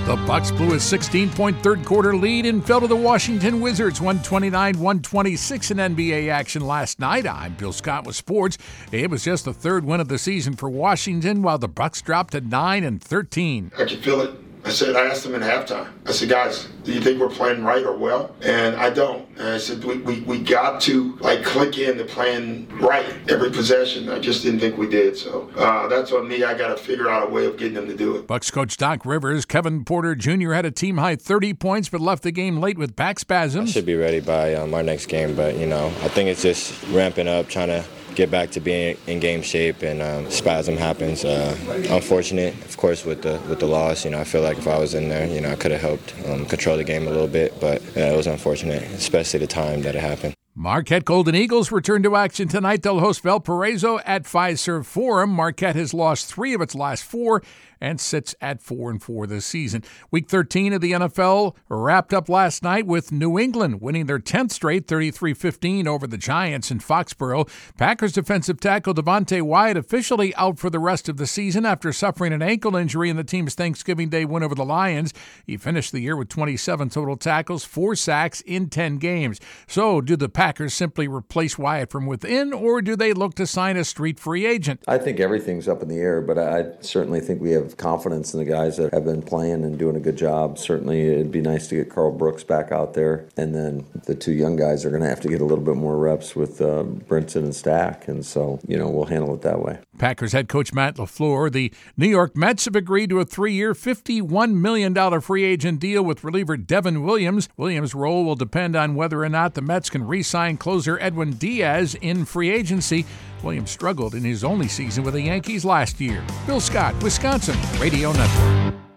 The Bucks blew a 16-point third-quarter lead and fell to the Washington Wizards 129-126 in NBA action last night. I'm Bill Scott with sports. It was just the third win of the season for Washington, while the Bucks dropped to 9-13. I could feel it. I asked them at halftime. I said, guys, do you think we're playing right or well? And I don't. And I said, we got to click into playing right every possession. I just didn't think we did. So that's on me. I got to figure out a way of getting them to do it. Bucks coach Doc Rivers, Kevin Porter Jr. had a team-high 30 points but left the game late with back spasms. I should be ready by our next game, but, I think it's just ramping up, trying to get back to being in game shape, and spasm happens. Unfortunate, of course, with the loss. I feel like if I was in there, I could have helped control the game a little bit, but it was unfortunate, especially the time that it happened. Marquette Golden Eagles return to action tonight. They'll host Valparaiso at Fiserv Forum. Marquette has lost 3 of its last 4 and sits at 4-4 this season. Week 13 of the NFL wrapped up last night with New England winning their 10th straight 33-15 over the Giants in Foxborough. Packers defensive tackle Devontae Wyatt officially out for the rest of the season after suffering an ankle injury in the team's Thanksgiving Day win over the Lions. He finished the year with 27 total tackles, 4 sacks in 10 games. So do the Packers simply replace Wyatt from within, or do they look to sign a street free agent? I think everything's up in the air, but I certainly think we have confidence in the guys that have been playing and doing a good job. Certainly it'd be nice to get Carl Brooks back out there, and then the 2 young guys are going to have to get a little bit more reps with Brinson and Stack, and so we'll handle it that way. Packers head coach Matt LaFleur. The New York Mets have agreed to a 3-year, $51 million free agent deal with reliever Devin Williams. Williams' role will depend on whether or not the Mets can re-sign closer Edwin Diaz in free agency. Williams struggled in his only season with the Yankees last year. Bill Scott, Wisconsin Radio Network.